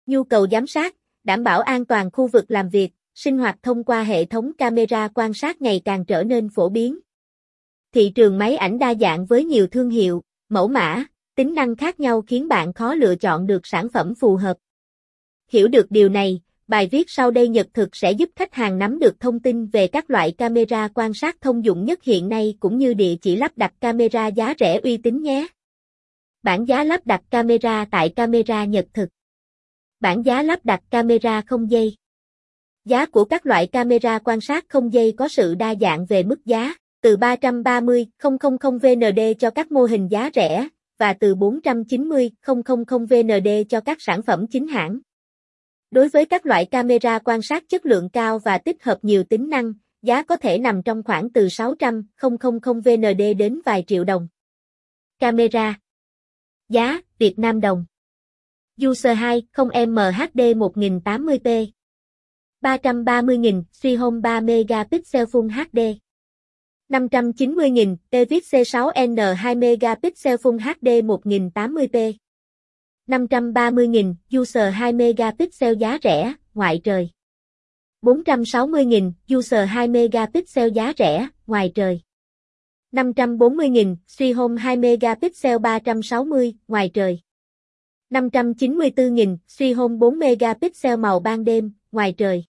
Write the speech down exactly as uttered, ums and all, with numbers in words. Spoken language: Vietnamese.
Nhu cầu giám sát, đảm bảo an toàn khu vực làm việc, sinh hoạt thông qua hệ thống camera quan sát ngày càng trở nên phổ biến. Thị trường máy ảnh đa dạng với nhiều thương hiệu, mẫu mã, tính năng khác nhau khiến bạn khó lựa chọn được sản phẩm phù hợp. Hiểu được điều này, bài viết sau đây nhật thực sẽ giúp khách hàng nắm được thông tin về các loại camera quan sát thông dụng nhất hiện nay cũng như địa chỉ lắp đặt camera giá rẻ uy tín nhé. Bảng giá lắp đặt camera tại Camera Nhật Thực. Bảng giá lắp đặt camera không dây. Giá của các loại camera quan sát không dây có sự đa dạng về mức giá, từ ba trăm ba mươi nghìn vê en đê cho các mô hình giá rẻ, và từ bốn trăm chín mươi nghìn vê en đê cho các sản phẩm chính hãng. Đối với các loại camera quan sát chất lượng cao và tích hợp nhiều tính năng, giá có thể nằm trong khoảng từ sáu trăm nghìn vê en đê đến vài triệu đồng. Camera. Giá, Việt Nam đồng. User hai không M H D một nghìn tám mươi p. ba trăm ba mươi nghìn, suy home ba megapixel Full hát đê. năm trăm chín mươi nghìn, Evis C sáu N hai megapixel Full hát đê một nghìn tám mươi p. năm trăm ba mươi nghìn, User hai megapixel giá rẻ, ngoại trời. bốn trăm sáu mươi nghìn, User hai megapixel giá rẻ, ngoài trời. năm trăm bốn mươi nghìn, suy home hai megapixel ba trăm sáu mươi, ngoài trời. năm trăm chín mươi tư nghìn, suy home bốn megapixel màu ban đêm, ngoài trời.